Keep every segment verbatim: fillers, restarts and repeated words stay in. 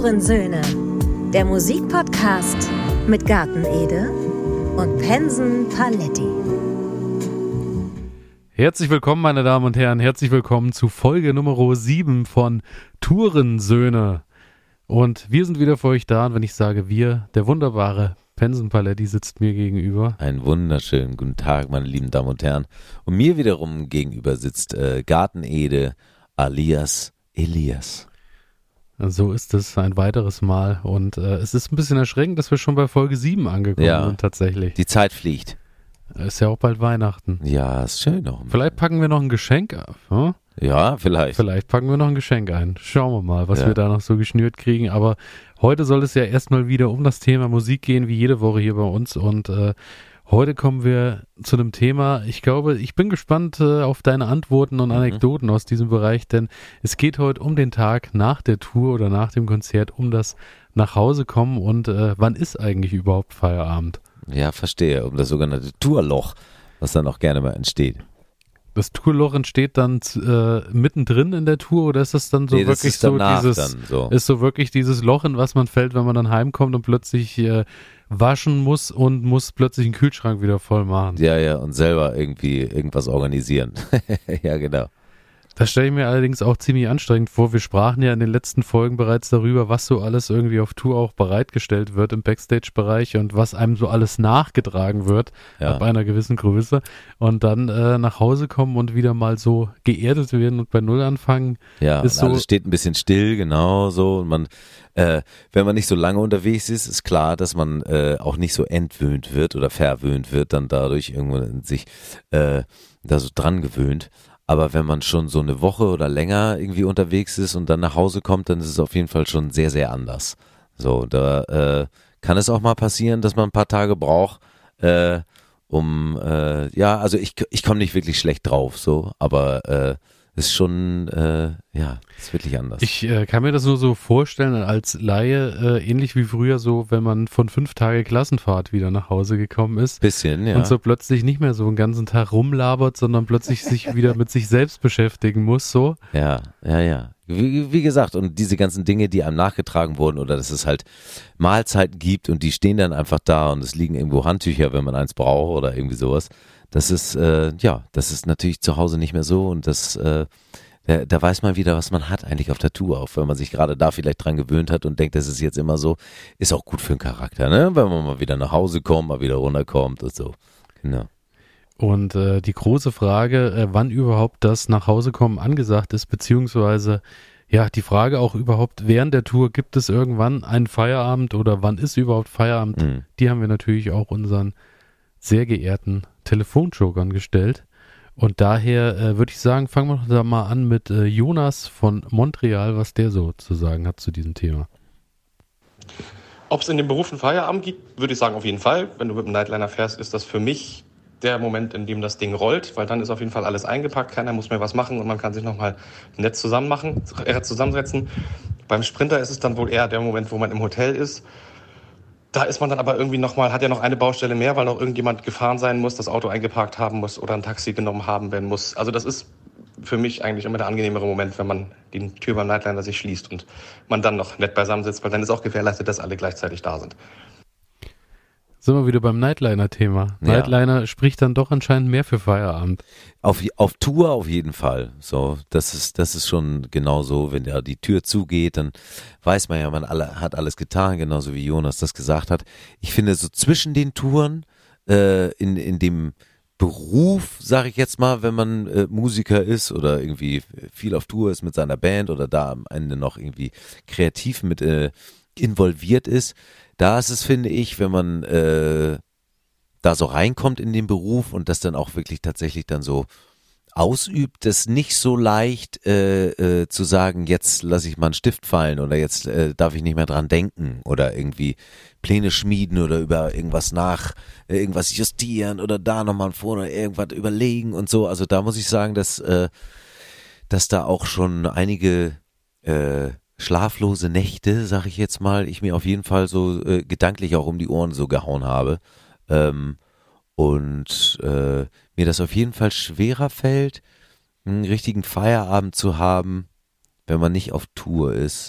Tourensöhne, der Musikpodcast mit Gartenede und Pensen Paletti. Herzlich willkommen, meine Damen und Herren, herzlich willkommen zu Folge Nummer sieben von Tourensöhne. Und wir sind wieder für euch da, und wenn ich sage wir, der wunderbare Pensen Paletti sitzt mir gegenüber. Einen wunderschönen guten Tag, meine lieben Damen und Herren. Und mir wiederum gegenüber sitzt äh, Gartenede alias Elias. So ist es ein weiteres Mal. Und äh, es ist ein bisschen erschreckend, dass wir schon bei Folge sieben angekommen Ja, sind tatsächlich. Die Zeit fliegt. Ist ja auch bald Weihnachten. Ja, ist schön auch. Vielleicht packen wir noch ein Geschenk auf. Hm? Ja, vielleicht. Vielleicht packen wir noch ein Geschenk ein. Schauen wir mal, was Ja. wir da noch so geschnürt kriegen. Aber heute soll es ja erstmal wieder um das Thema Musik gehen, wie jede Woche hier bei uns. Und äh, heute kommen wir zu einem Thema. Ich glaube, ich bin gespannt äh, auf deine Antworten und Anekdoten mhm. aus diesem Bereich, denn es geht heute um den Tag nach der Tour oder nach dem Konzert, um das nach Hause kommen und äh, wann ist eigentlich überhaupt Feierabend? Ja, verstehe. Um das sogenannte Tourloch, was dann auch gerne mal entsteht. Das Tourloch entsteht dann äh, mittendrin in der Tour, oder ist das dann so Nee, das wirklich ist so danach dieses, dann so. ist so wirklich dieses Loch, in was man fällt, wenn man dann heimkommt und plötzlich äh, waschen muss und muss plötzlich einen Kühlschrank wieder voll machen? Ja, ja, und selber irgendwie irgendwas organisieren. Ja, genau. Das stelle ich mir allerdings auch ziemlich anstrengend vor. Wir sprachen ja in den letzten Folgen bereits darüber, was so alles irgendwie auf Tour auch bereitgestellt wird im Backstage-Bereich und was einem so alles nachgetragen wird Ja. ab einer gewissen Größe und dann äh, nach Hause kommen und wieder mal so geerdet werden und bei Null anfangen. Ja, ist und so, alles steht ein bisschen still, genau so. Und man, äh, wenn man nicht so lange unterwegs ist, ist klar, dass man äh, auch nicht so entwöhnt wird oder verwöhnt wird, dann dadurch irgendwann sich äh, da so dran gewöhnt. Aber wenn man schon so eine Woche oder länger irgendwie unterwegs ist und dann nach Hause kommt, dann ist es auf jeden Fall schon sehr, sehr anders. So, da äh, kann es auch mal passieren, dass man ein paar Tage braucht, äh, um, äh, ja, also ich, ich komme nicht wirklich schlecht drauf, so, aber äh, ist schon, äh, ja, ist wirklich anders. Ich äh, kann mir das nur so vorstellen als Laie, äh, ähnlich wie früher so, wenn man von fünf Tage Klassenfahrt wieder nach Hause gekommen ist. Bisschen, ja. Und so plötzlich nicht mehr so einen ganzen Tag rumlabert, sondern plötzlich sich wieder mit sich selbst beschäftigen muss, so. Ja, ja, ja. Wie, wie gesagt, und diese ganzen Dinge, die einem nachgetragen wurden oder dass es halt Mahlzeiten gibt und die stehen dann einfach da und es liegen irgendwo Handtücher, wenn man eins braucht oder irgendwie sowas. Das ist, äh, ja, das ist natürlich zu Hause nicht mehr so und das, äh, da, da weiß man wieder, was man hat eigentlich auf der Tour, auch wenn man sich gerade da vielleicht dran gewöhnt hat und denkt, das ist jetzt immer so, ist auch gut für den Charakter, ne? Wenn man mal wieder nach Hause kommt, mal wieder runterkommt und so. Genau. Und äh, die große Frage, äh, wann überhaupt das Nachhausekommen angesagt ist, beziehungsweise ja, die Frage auch überhaupt während der Tour, gibt es irgendwann einen Feierabend oder wann ist überhaupt Feierabend? Mhm. Die haben wir natürlich auch unseren sehr geehrten Telefonjokern gestellt. Und daher äh, würde ich sagen, fangen wir doch da mal an mit äh, Jonas von Montreal, was der so zu sagen hat zu diesem Thema. Ob es in dem Beruf einen Feierabend gibt, würde ich sagen, auf jeden Fall. Wenn du mit dem Nightliner fährst, ist das für mich der Moment, in dem das Ding rollt, weil dann ist auf jeden Fall alles eingepackt, keiner muss mehr was machen und man kann sich nochmal nett zusammen machen, äh, zusammensetzen. Beim Sprinter ist es dann wohl eher der Moment, wo man im Hotel ist. Da ist man dann aber irgendwie nochmal, hat ja noch eine Baustelle mehr, weil noch irgendjemand gefahren sein muss, das Auto eingeparkt haben muss oder ein Taxi genommen haben werden muss. Also das ist für mich eigentlich immer der angenehmere Moment, wenn man die Tür beim Nightliner sich schließt und man dann noch nett beisammen sitzt, weil dann ist auch gewährleistet, dass alle gleichzeitig da sind. Sind wir wieder beim Nightliner-Thema. Ja. Nightliner spricht dann doch anscheinend mehr für Feierabend. Auf, auf Tour auf jeden Fall. So, das ist, das ist schon genau so. Wenn ja die Tür zugeht, dann weiß man ja, man alle, hat alles getan, genauso wie Jonas das gesagt hat. Ich finde, so zwischen den Touren, äh, in, in dem Beruf, sage ich jetzt mal, wenn man äh, Musiker ist oder irgendwie viel auf Tour ist mit seiner Band oder da am Ende noch irgendwie kreativ mit äh, involviert ist, da ist es, finde ich, wenn man äh, da so reinkommt in den Beruf und das dann auch wirklich tatsächlich dann so ausübt, das nicht so leicht äh, äh, zu sagen, jetzt lasse ich mal einen Stift fallen oder jetzt äh, darf ich nicht mehr dran denken oder irgendwie Pläne schmieden oder über irgendwas nach, äh, irgendwas justieren oder da nochmal vorne irgendwas überlegen und so. Also da muss ich sagen, dass, äh, dass da auch schon einige äh, schlaflose Nächte, sag ich jetzt mal, ich mir auf jeden Fall so äh, gedanklich auch um die Ohren so gehauen habe. Ähm, und äh, mir das auf jeden Fall schwerer fällt, einen richtigen Feierabend zu haben, wenn man nicht auf Tour ist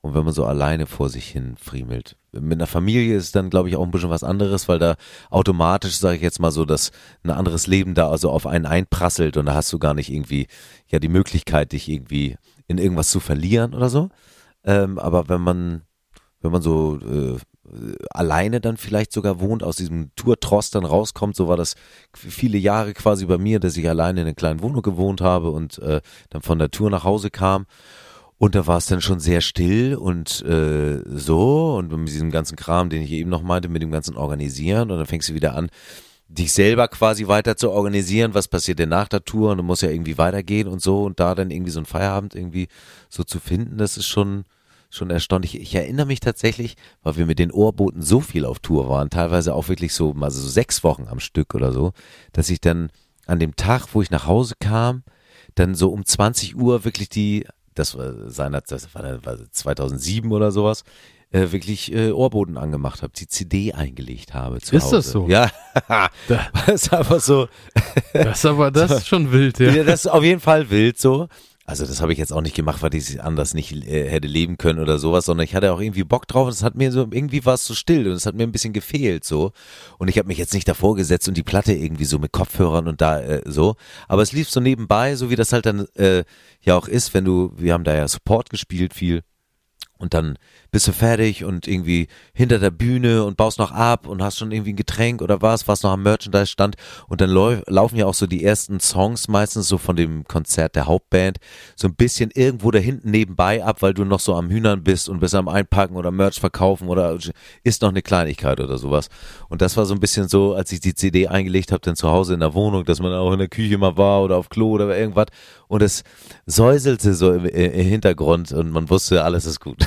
und wenn man so alleine vor sich hin friemelt. Mit einer Familie ist dann, glaube ich, auch ein bisschen was anderes, weil da automatisch, sage ich jetzt mal so, dass ein anderes Leben da also auf einen einprasselt und da hast du gar nicht irgendwie ja die Möglichkeit, dich irgendwie in irgendwas zu verlieren oder so. Ähm, aber wenn man, wenn man so äh, alleine dann vielleicht sogar wohnt, aus diesem Tourtross dann rauskommt, so war das viele Jahre quasi bei mir, dass ich alleine in einer kleinen Wohnung gewohnt habe und äh, dann von der Tour nach Hause kam. Und da war es dann schon sehr still und äh, so und mit diesem ganzen Kram, den ich eben noch meinte, mit dem ganzen Organisieren und dann fängst du wieder an, dich selber quasi weiter zu organisieren, was passiert denn nach der Tour und du musst ja irgendwie weitergehen und so und da dann irgendwie so einen Feierabend irgendwie so zu finden, das ist schon schon erstaunlich. Ich erinnere mich tatsächlich, weil wir mit den Ohrboten so viel auf Tour waren, teilweise auch wirklich so mal so sechs Wochen am Stück oder so, dass ich dann an dem Tag, wo ich nach Hause kam, dann so um zwanzig Uhr wirklich die das war seinerzeit, das war, das war zweitausendsieben oder sowas, äh, wirklich äh, Ohrboten angemacht habe, die C D eingelegt habe zu Ist Hause. das so? Ja, Da, das ist einfach so. das ist aber das ist schon wild, ja. Ja, das ist auf jeden Fall wild so. Also das habe ich jetzt auch nicht gemacht, weil ich es anders nicht äh, hätte leben können oder sowas, sondern ich hatte auch irgendwie Bock drauf und es hat mir so, irgendwie war es so still und es hat mir ein bisschen gefehlt so und ich habe mich jetzt nicht davor gesetzt und die Platte irgendwie so mit Kopfhörern und da äh, so, aber es lief so nebenbei, so wie das halt dann äh, ja auch ist, wenn du, wir haben da ja Support gespielt viel und dann bist du fertig und irgendwie hinter der Bühne und baust noch ab und hast schon irgendwie ein Getränk oder was, was noch am Merchandise-Stand und dann lau- laufen ja auch so die ersten Songs meistens so von dem Konzert der Hauptband so ein bisschen irgendwo da hinten nebenbei ab, weil du noch so am Hühnern bist und bist am Einpacken oder Merch verkaufen oder ist noch eine Kleinigkeit oder sowas. Und das war so ein bisschen so, als ich die C D eingelegt habe, dann zu Hause in der Wohnung, dass man auch in der Küche mal war oder auf Klo oder irgendwas und es säuselte so im, im Hintergrund und man wusste, alles ist gut.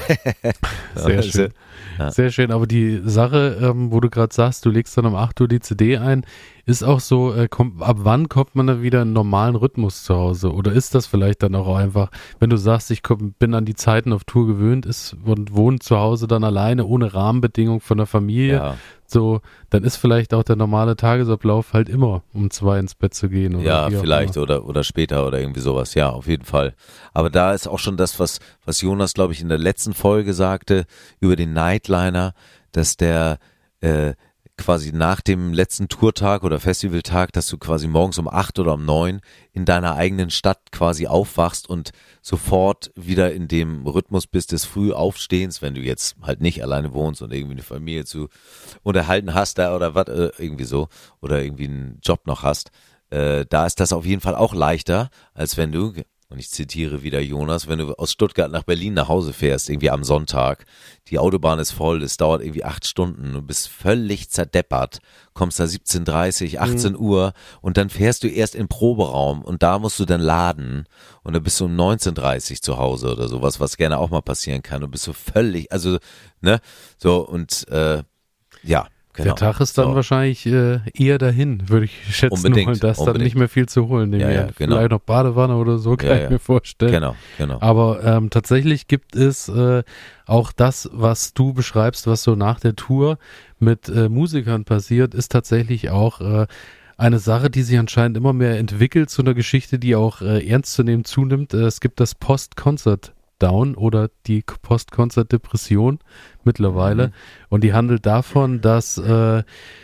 Sehr schön. Ja. Sehr schön, aber die Sache, ähm, wo du gerade sagst, du legst dann um acht Uhr die C D ein, ist auch so, äh, kommt, ab wann kommt man dann wieder in einen normalen Rhythmus zu Hause? Oder ist das vielleicht dann auch einfach, wenn du sagst, ich komm, bin an die Zeiten auf Tour gewöhnt ist und wohne zu Hause dann alleine, ohne Rahmenbedingung von der Familie, Ja. so, dann ist vielleicht auch der normale Tagesablauf halt immer um zwei ins Bett zu gehen. Oder Ja, wie auch vielleicht immer. oder oder später oder irgendwie sowas. Ja, auf jeden Fall. Aber da ist auch schon das, was was Jonas, glaube ich, in der letzten Folge sagte über den Nightliner, dass der äh, quasi nach dem letzten Tourtag oder Festivaltag, dass du quasi morgens um acht oder um neun in deiner eigenen Stadt quasi aufwachst und sofort wieder in dem Rhythmus bist des Frühaufstehens, wenn du jetzt halt nicht alleine wohnst und irgendwie eine Familie zu unterhalten hast da oder was, äh, irgendwie so, oder irgendwie einen Job noch hast. Äh, da ist das auf jeden Fall auch leichter, als wenn du, und ich zitiere wieder Jonas, wenn du aus Stuttgart nach Berlin nach Hause fährst, irgendwie am Sonntag, die Autobahn ist voll, es dauert irgendwie acht Stunden, du bist völlig zerdeppert, kommst da siebzehn Uhr dreißig, achtzehn Uhr und dann fährst du erst in den Proberaum und da musst du dann laden und dann bist du um neunzehn Uhr dreißig zu Hause oder sowas, was gerne auch mal passieren kann und bist so völlig, also, ne, so und, äh, ja. Genau. Der Tag ist dann So. wahrscheinlich äh, eher dahin, würde ich schätzen. Unbedingt, Und da ist dann unbedingt. nicht mehr viel zu holen. Ja, ja, genau. Vielleicht noch Badewanne oder so, kann Ja, ich ja. mir vorstellen. Genau, genau. Aber ähm, tatsächlich gibt es äh, auch das, was du beschreibst, was so nach der Tour mit äh, Musikern passiert, ist tatsächlich auch äh, eine Sache, die sich anscheinend immer mehr entwickelt zu einer Geschichte, die auch äh, ernst zu nehmen zunimmt. Äh, es gibt das Post-Concert Down oder die Post-Concert-Depression mittlerweile. Mhm. Und die handelt davon, dass äh,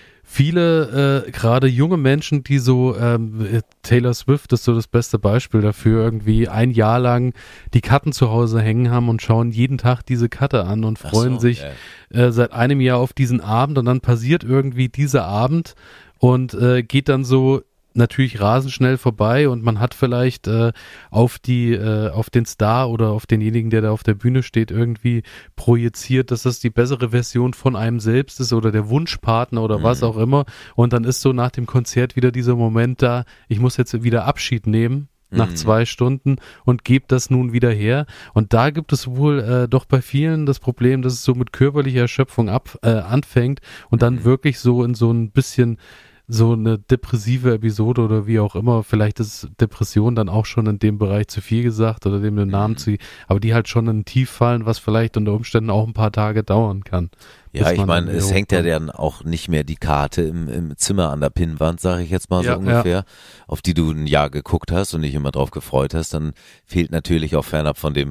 viele, äh, gerade junge Menschen, die so, ähm, Taylor Swift ist so das beste Beispiel dafür, irgendwie ein Jahr lang die Karten zu Hause hängen haben und schauen jeden Tag diese Karte an und freuen Ach so, sich ja. äh, seit einem Jahr auf diesen Abend und dann passiert irgendwie dieser Abend und äh, geht dann so natürlich rasend schnell vorbei und man hat vielleicht äh, auf die äh, auf den Star oder auf denjenigen, der da auf der Bühne steht, irgendwie projiziert, dass das die bessere Version von einem selbst ist oder der Wunschpartner oder Mhm. was auch immer und dann ist so nach dem Konzert wieder dieser Moment da, ich muss jetzt wieder Abschied nehmen nach Mhm. zwei Stunden und gebe das nun wieder her und da gibt es wohl äh, doch bei vielen das Problem, dass es so mit körperlicher Erschöpfung ab äh, anfängt und dann Mhm. wirklich so in so ein bisschen so eine depressive Episode oder wie auch immer, vielleicht ist Depression dann auch schon in dem Bereich zu viel gesagt oder dem den Namen Mhm. zu, aber die halt schon in ein Tief fallen, was vielleicht unter Umständen auch ein paar Tage dauern kann. Ja, bis ich man meine, dann es wieder hängt ja hochkommt. dann auch nicht mehr die Karte im, im Zimmer an der Pinnwand, sage ich jetzt mal Ja, so ungefähr, auf die du ein Jahr geguckt hast und dich immer drauf gefreut hast. Dann fehlt natürlich auch fernab von dem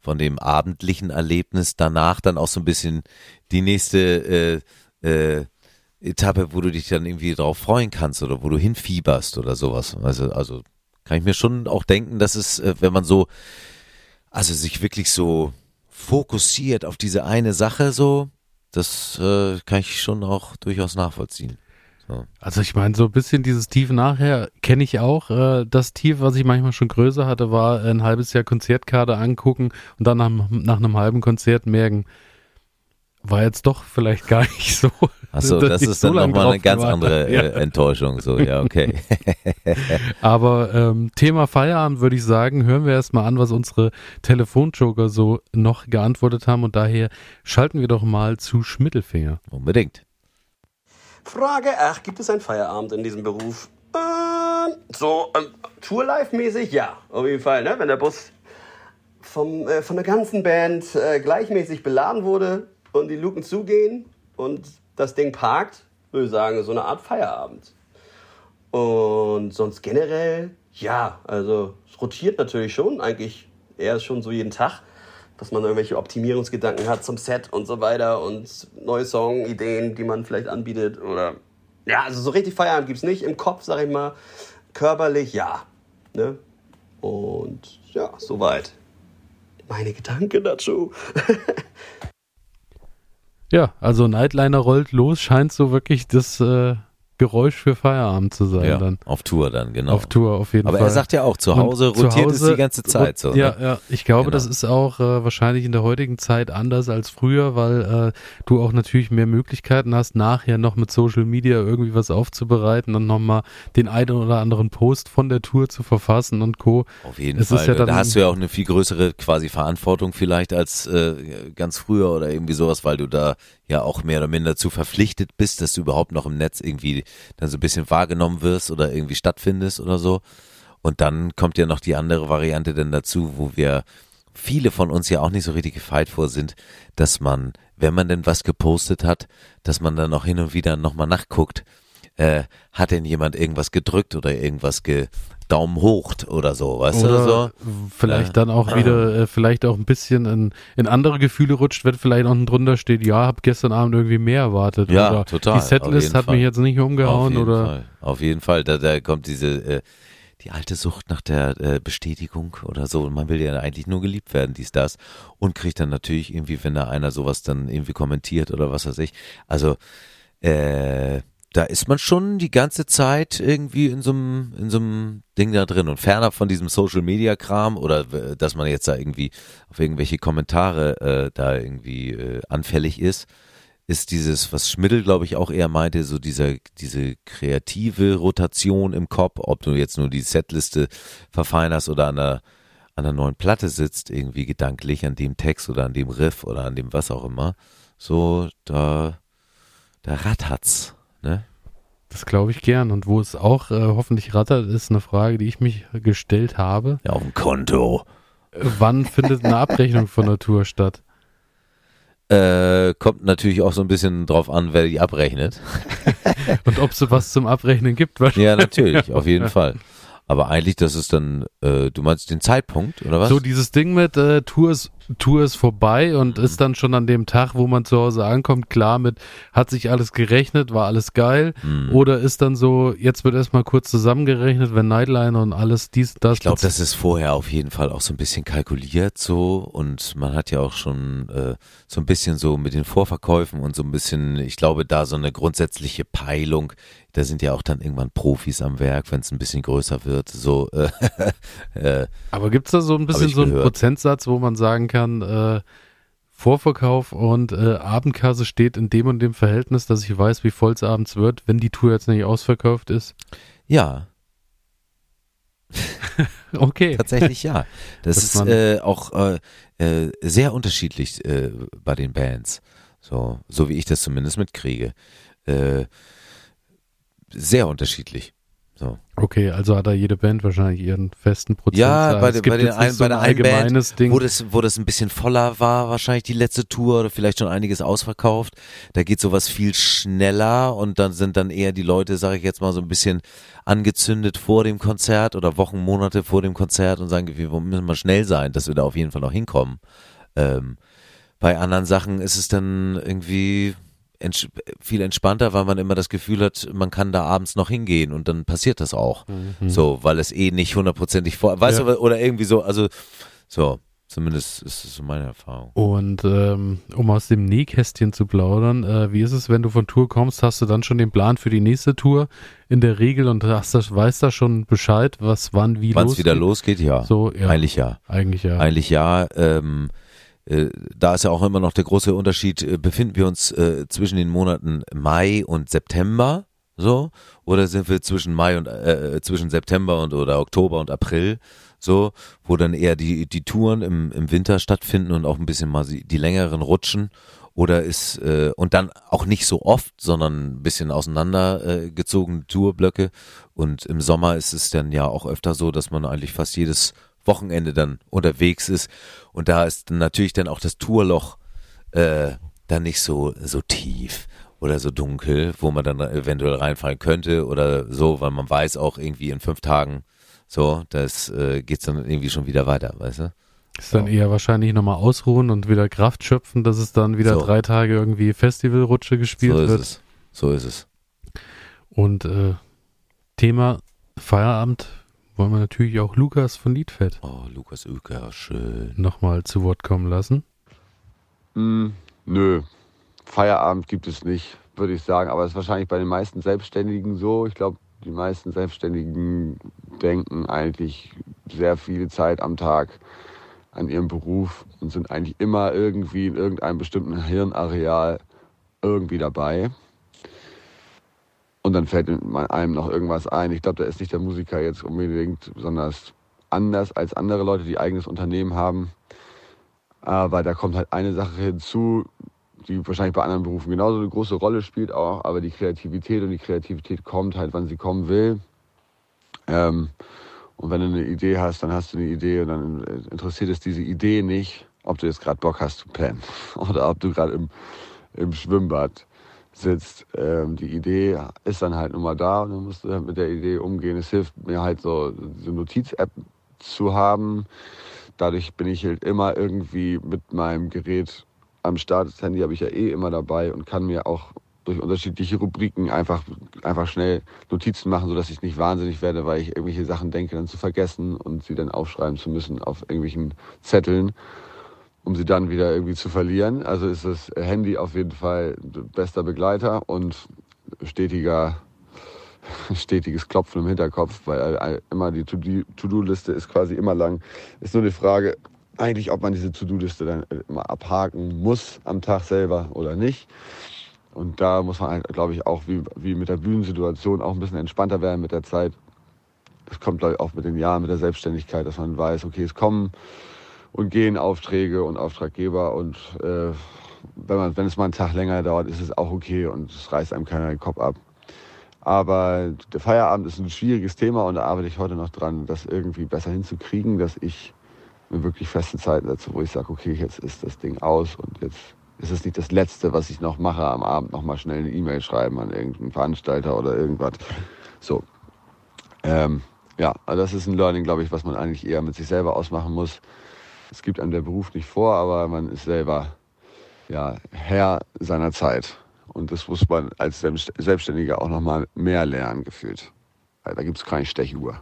von dem abendlichen Erlebnis danach dann auch so ein bisschen die nächste äh, äh, Etappe, wo du dich dann irgendwie drauf freuen kannst oder wo du hinfieberst oder sowas. Also, also kann ich mir schon auch denken, dass es, äh, wenn man so, also sich wirklich so fokussiert auf diese eine Sache so, das äh, kann ich schon auch durchaus nachvollziehen. So. Also ich meine, so ein bisschen dieses Tief nachher kenne ich auch. Äh, das Tief, was ich manchmal schon größer hatte, war ein halbes Jahr Konzertkarte angucken und dann nach, nach einem halben Konzert merken, war jetzt doch vielleicht gar nicht so. Achso, das ist so dann nochmal eine ganz war. andere Ja. äh, Enttäuschung. So, ja, okay. Aber ähm, Thema Feierabend würde ich sagen, hören wir erstmal an, was unsere Telefonjoker so noch geantwortet haben und daher schalten wir doch mal zu Schmittelfinger. Unbedingt. Frage acht. Gibt es einen Feierabend in diesem Beruf? Ähm, so, ähm, Tour-Live-mäßig? Ja, auf jeden Fall. Ne? Wenn der Bus vom, äh, von der ganzen Band äh, gleichmäßig beladen wurde und die Luken zugehen und das Ding parkt, würde ich sagen, so eine Art Feierabend. Und sonst generell, ja, also es rotiert natürlich schon, eigentlich eher schon so jeden Tag, dass man irgendwelche Optimierungsgedanken hat zum Set und so weiter und neue Songideen, die man vielleicht anbietet oder, ja, also so richtig Feierabend gibt's nicht, im Kopf, sag ich mal, körperlich, ja, ne, und ja, soweit meine Gedanken dazu. Ja, also Nightliner rollt los, scheint so wirklich das äh, Geräusch für Feierabend zu sein Ja, dann. auf Tour dann, genau. Auf Tour auf jeden Aber Fall. er sagt ja auch, zu Und Hause zu rotiert Hause es die ganze Zeit so. Ja, Ne? ja, ich glaube, Genau. das ist auch äh, wahrscheinlich in der heutigen Zeit anders als früher, weil äh, du auch natürlich mehr Möglichkeiten hast, nachher noch mit Social Media irgendwie was aufzubereiten und nochmal den einen oder anderen Post von der Tour zu verfassen und Co. Auf jeden Es Fall. ist ja dann- da hast du ja auch eine viel größere quasi Verantwortung vielleicht als äh, ganz früher oder irgendwie sowas, weil du da ja auch mehr oder minder zu verpflichtet bist, dass du überhaupt noch im Netz irgendwie dann so ein bisschen wahrgenommen wirst oder irgendwie stattfindest oder so. Und dann kommt ja noch die andere Variante dann dazu, wo wir viele von uns ja auch nicht so richtig gefeit vor sind, dass man, wenn man denn was gepostet hat, dass man dann auch hin und wieder nochmal nachguckt, äh, hat denn jemand irgendwas gedrückt oder irgendwas ge Daumen hoch oder so, weißt Oder du so? vielleicht Ja. dann auch wieder, äh, vielleicht auch ein bisschen in, in andere Gefühle rutscht, wenn vielleicht unten drunter steht, ja, hab gestern Abend irgendwie mehr erwartet. Ja, oder total, die auf Setlist jeden hat Fall. mich jetzt nicht Auf umgehauen jeden oder Fall. Auf jeden Fall, da, da kommt diese äh, die alte Sucht nach der äh, Bestätigung oder so. Man will ja eigentlich nur geliebt werden, dies, das. Und kriegt dann natürlich irgendwie, wenn da einer sowas dann irgendwie kommentiert oder was weiß ich. Also, äh, da ist man schon die ganze Zeit irgendwie in so einem in so einem Ding da drin und fernab von diesem Social Media Kram oder äh, dass man jetzt da irgendwie auf irgendwelche Kommentare äh, da irgendwie äh, anfällig ist, ist dieses, was Schmidl glaube ich auch eher meinte, so dieser diese kreative Rotation im Kopf, ob du jetzt nur die Setliste verfeinerst oder an der an der neuen Platte sitzt, irgendwie gedanklich an dem Text oder an dem Riff oder an dem was auch immer, so da da rattert's. Ne? das glaube ich gern. Und wo es auch äh, hoffentlich rattert, ist eine Frage, die ich mich gestellt habe. Ja, auf dem Konto. Äh, Wann findet eine Abrechnung von der Tour statt? Äh, kommt natürlich auch so ein bisschen drauf an, wer die abrechnet. Und ob es was zum Abrechnen gibt? Ja, natürlich, auf jeden Fall. Aber eigentlich, das ist dann, äh, du meinst den Zeitpunkt, oder was? So dieses Ding mit äh, Tour ist, Tour ist vorbei und ist dann schon an dem Tag, wo man zu Hause ankommt, klar mit, hat sich alles gerechnet, war alles geil. Hm. Oder ist dann so, jetzt wird erstmal kurz zusammengerechnet, wenn Nightliner und alles dies, das. Ich glaube, das ist vorher auf jeden Fall auch so ein bisschen kalkuliert so und man hat ja auch schon äh, so ein bisschen so mit den Vorverkäufen und so ein bisschen, ich glaube, da so eine grundsätzliche Peilung, da sind ja auch dann irgendwann Profis am Werk, wenn es ein bisschen größer wird, so. Äh, äh, Aber gibt's da so ein bisschen ich so einen gehört. Prozentsatz, wo man sagen kann, äh, Vorverkauf und äh, Abendkasse steht in dem und dem Verhältnis, dass ich weiß, wie voll es abends wird, wenn die Tour jetzt nicht ausverkauft ist? ja, Okay. tatsächlich ja. Das Dass ist man- äh, auch äh, äh, sehr unterschiedlich äh, bei den Bands. So, so wie ich das zumindest mitkriege. Äh, sehr unterschiedlich. So. Okay, also hat da jede Band wahrscheinlich ihren festen Prozent. Ja, bei, es de, gibt bei, den jetzt ein, nicht so bei der ein einen Band, allgemeines Ding. wo das, wo das ein bisschen voller war, wahrscheinlich die letzte Tour oder vielleicht schon einiges ausverkauft, da geht sowas viel schneller und dann sind dann eher die Leute, sage ich jetzt mal, so ein bisschen angezündet vor dem Konzert oder Wochen, Monate vor dem Konzert und sagen, wir müssen mal schnell sein, dass wir da auf jeden Fall noch hinkommen. Ähm, bei anderen Sachen ist es dann irgendwie ents- viel entspannter, weil man immer das Gefühl hat, man kann da abends noch hingehen und dann passiert das auch. Mhm. So, weil es eh nicht hundertprozentig vor, weißt Ja. du, oder irgendwie so, also so, zumindest ist es so meine Erfahrung. Und ähm, um aus dem Nähkästchen zu plaudern, äh, wie ist es, wenn du von Tour kommst, hast du dann schon den Plan für die nächste Tour in der Regel und hast das, weißt da schon Bescheid, was wann wie Wann es losgeht? wieder losgeht, ja. So, ja. Eigentlich ja. Eigentlich ja. Eigentlich ja. Ähm, äh, da ist ja auch immer noch der große Unterschied, äh, befinden wir uns äh, zwischen den Monaten Mai und September, so, oder sind wir zwischen Mai und äh, zwischen September und oder Oktober und April, so, wo dann eher die die Touren im im Winter stattfinden und auch ein bisschen mal die, die längeren Rutschen, oder ist äh, und dann auch nicht so oft, sondern ein bisschen auseinander äh, gezogene Tourblöcke, und im Sommer ist es dann ja auch öfter so, dass man eigentlich fast jedes Wochenende dann unterwegs ist, und da ist dann natürlich dann auch das Tourloch äh, dann nicht so so tief oder so dunkel, wo man dann eventuell reinfallen könnte oder so, weil man weiß auch irgendwie in fünf Tagen so, das äh, geht's dann irgendwie schon wieder weiter, weißt du? Ist dann eher wahrscheinlich nochmal ausruhen und wieder Kraft schöpfen, dass es dann wieder So. drei Tage irgendwie Festivalrutsche gespielt So ist wird. es. So ist es. Und äh, Thema Feierabend wollen wir natürlich auch Lukas von Liedfett Oh, Lukas Uecker, schön. nochmal zu Wort kommen lassen. Mm, nö, Feierabend gibt es nicht, würde ich sagen. Aber es ist wahrscheinlich bei den meisten Selbstständigen so. Ich glaube, die meisten Selbstständigen denken eigentlich sehr viel Zeit am Tag an ihrem Beruf und sind eigentlich immer irgendwie in irgendeinem bestimmten Hirnareal irgendwie dabei. Und dann fällt einem noch irgendwas ein. Ich glaube, da ist nicht der Musiker jetzt unbedingt besonders anders als andere Leute, die eigenes Unternehmen haben. Aber da kommt halt eine Sache hinzu, die wahrscheinlich bei anderen Berufen genauso eine große Rolle spielt auch, aber die Kreativität, und die Kreativität kommt halt, wann sie kommen will. Ähm, und wenn du eine Idee hast, dann hast du eine Idee, und dann interessiert es diese Idee nicht, ob du jetzt gerade Bock hast zu pennen oder ob du gerade im, im Schwimmbad sitzt. Ähm, die Idee ist dann halt nun mal da, und dann musst du halt mit der Idee umgehen. Es hilft mir halt so, diese Notiz-App zu haben. Dadurch bin ich halt immer irgendwie mit meinem Gerät am Start. Das Handy habe ich ja eh immer dabei und kann mir auch durch unterschiedliche Rubriken einfach, einfach schnell Notizen machen, sodass ich nicht wahnsinnig werde, weil ich irgendwelche Sachen denke, dann zu vergessen und sie dann aufschreiben zu müssen auf irgendwelchen Zetteln, um sie dann wieder irgendwie zu verlieren. Also ist das Handy auf jeden Fall bester Begleiter und stetiger, stetiges Klopfen im Hinterkopf, weil immer die To-Do-Liste ist quasi immer lang. Ist nur die Frage, eigentlich, ob man diese To-Do-Liste dann immer abhaken muss am Tag selber oder nicht. Und da muss man, halt, glaube ich, auch wie, wie mit der Bühnensituation auch ein bisschen entspannter werden mit der Zeit. Das kommt, glaube ich, auch mit den Jahren, mit der Selbstständigkeit, dass man weiß, okay, es kommen und gehen Aufträge und Auftraggeber, und äh, wenn, man, wenn es mal einen Tag länger dauert, ist es auch okay und es reißt einem keiner den Kopf ab. Aber der Feierabend ist ein schwieriges Thema, und da arbeite ich heute noch dran, das irgendwie besser hinzukriegen, dass ich mir wirklich feste Zeiten setze, wo ich sage, okay, jetzt ist das Ding aus und jetzt ist es nicht das Letzte, was ich noch mache, am Abend noch mal schnell eine E-Mail schreiben an irgendeinen Veranstalter oder irgendwas. So. Ähm, ja, also das ist ein Learning, glaube ich, was man eigentlich eher mit sich selber ausmachen muss. Es gibt einem der Beruf nicht vor, aber man ist selber ja, Herr seiner Zeit. Und das muss man als Selbstständiger auch noch mal mehr lernen, gefühlt. Weil da gibt es keine Stechuhr.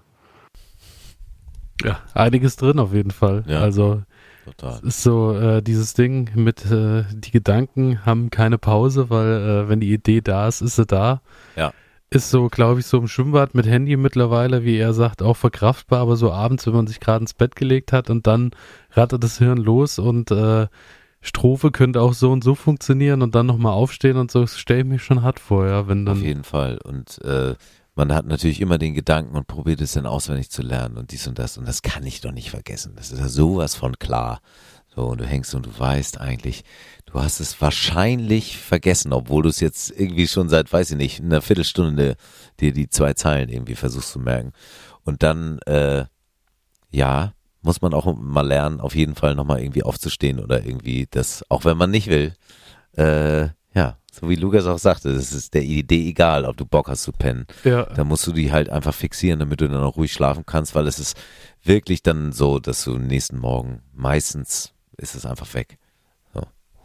Ja, einiges drin auf jeden Fall. Ja. Also Total. es ist so äh, dieses Ding mit äh, die Gedanken haben keine Pause, weil äh, wenn die Idee da ist, ist sie da. Ja. Ist so, glaube ich, so im Schwimmbad mit Handy mittlerweile, wie er sagt, auch verkraftbar, aber so abends, wenn man sich gerade ins Bett gelegt hat und dann rattert das Hirn los und äh, Strophe könnte auch so und so funktionieren und dann nochmal aufstehen und so, das stelle ich mir schon hart vor, ja, wenn dann... Auf jeden Fall. Und äh, man hat natürlich immer den Gedanken und probiert es dann auswendig zu lernen und dies und das. Und das kann ich doch nicht vergessen. Das ist ja sowas von klar. So, und du hängst und du weißt eigentlich, du hast es wahrscheinlich vergessen, obwohl du es jetzt irgendwie schon seit, weiß ich nicht, einer Viertelstunde dir die zwei Zeilen irgendwie versuchst zu merken. Und dann, äh, ja, muss man auch mal lernen, auf jeden Fall nochmal irgendwie aufzustehen oder irgendwie das, auch wenn man nicht will, äh, ja, so wie Lukas auch sagte, das ist der Idee egal, ob du Bock hast zu pennen. Ja. Da musst du die halt einfach fixieren, damit du dann auch ruhig schlafen kannst, weil es ist wirklich dann so, dass du nächsten Morgen meistens ist es einfach weg. So.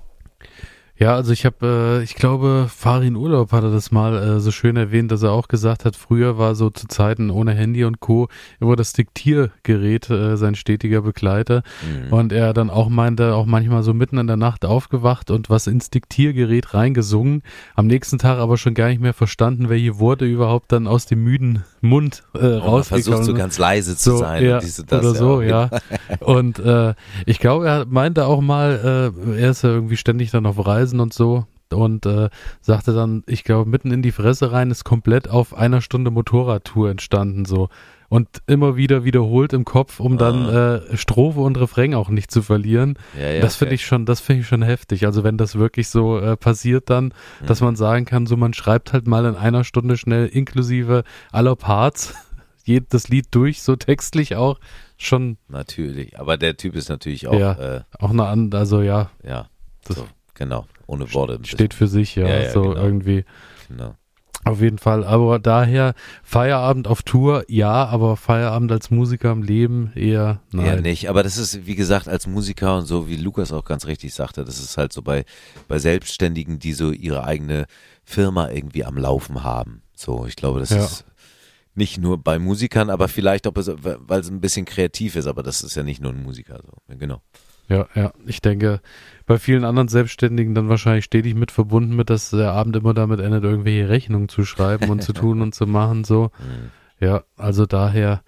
Ja, also ich habe, äh, ich glaube, Farin Urlaub hatte das mal äh, so schön erwähnt, dass er auch gesagt hat, früher war so zu Zeiten ohne Handy und Co. immer das Diktiergerät äh, sein stetiger Begleiter. Mhm. Und er dann auch meinte, auch manchmal so mitten in der Nacht aufgewacht und was ins Diktiergerät reingesungen, am nächsten Tag aber schon gar nicht mehr verstanden, welche Worte überhaupt dann aus dem müden Mund äh, rausgekommen sind. Versucht so ganz leise zu so, sein. Ja, und diese, das, oder so, ja. ja. Und äh, ich glaube, er meinte auch mal, äh, er ist ja irgendwie ständig dann auf Reisen und so und äh, sagte dann, ich glaube, mitten in die Fresse rein ist komplett auf einer Stunde Motorradtour entstanden so und immer wieder wiederholt im Kopf, um dann Ah. äh, Strophe und Refrain auch nicht zu verlieren. Ja, ja, das finde okay. ich schon, das finde ich schon heftig. Also wenn das wirklich so äh, passiert dann, Mhm. dass man sagen kann, so man schreibt halt mal in einer Stunde schnell inklusive aller Parts jedes Lied durch, so textlich auch schon Natürlich, aber der Typ ist natürlich auch, Ja. äh, auch eine andere, also ja, ja, das so, genau, ohne Worte. steht für sich, ja, Ja, ja, so genau. irgendwie. Genau. Auf jeden Fall, aber daher Feierabend auf Tour, ja, aber Feierabend als Musiker im Leben eher nein. Eher nicht, aber das ist, wie gesagt, als Musiker und so, wie Lukas auch ganz richtig sagte, das ist halt so bei, bei Selbstständigen, die so ihre eigene Firma irgendwie am Laufen haben. So, ich glaube, das Ja. ist nicht nur bei Musikern, aber vielleicht auch, weil es ein bisschen kreativ ist, aber das ist ja nicht nur ein Musiker. So. Genau. Ja, ja, ich denke, bei vielen anderen Selbstständigen dann wahrscheinlich stetig mit verbunden mit, dass der Abend immer damit endet, irgendwelche Rechnungen zu schreiben und zu tun und zu machen, so. Mhm. Ja, also daher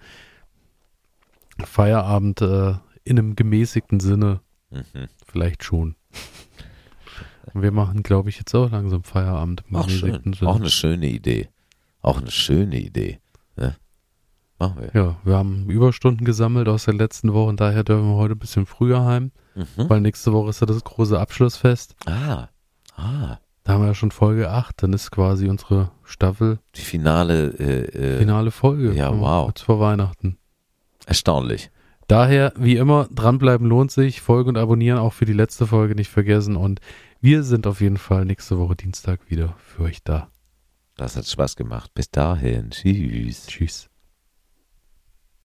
Feierabend äh, in einem gemäßigten Sinne Mhm. vielleicht schon. Und wir machen, glaube ich, jetzt auch langsam Feierabend im Auch schön. gemäßigten Sinne. Auch eine schöne Idee. Auch eine schöne Idee. Ne? Machen wir. Ja, wir haben Überstunden gesammelt aus der letzten Woche und daher dürfen wir heute ein bisschen früher heim, Mhm. weil nächste Woche ist ja das große Abschlussfest. Ah, ah. Da haben wir ja schon Folge acht, dann ist quasi unsere Staffel Die finale, äh, äh, finale Folge. ja, Am- wow. Kurz vor Weihnachten. erstaunlich. Daher, wie immer, dranbleiben lohnt sich, Folgen und abonnieren auch für die letzte Folge nicht vergessen und wir sind auf jeden Fall nächste Woche Dienstag wieder für euch da. Das hat Spaß gemacht. Bis dahin. Tschüss. Tschüss.